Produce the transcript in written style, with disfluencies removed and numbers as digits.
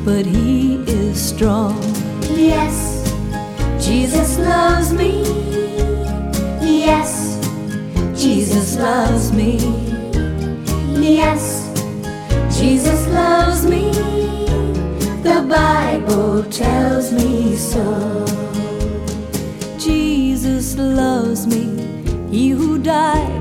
but He is strong. Yes, Jesus loves me. Yes, Jesus loves me. yes, Jesus loves me. The Bible tells me so. Jesus loves me. He who died